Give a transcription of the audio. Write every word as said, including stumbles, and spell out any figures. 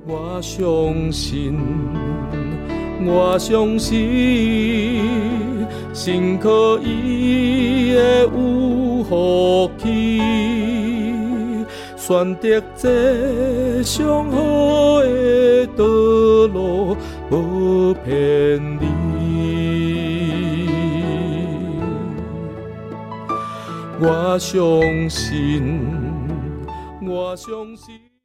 我相信，我相信，心可以会有福气，选择这上好的道路，无偏离。我相信，我相信。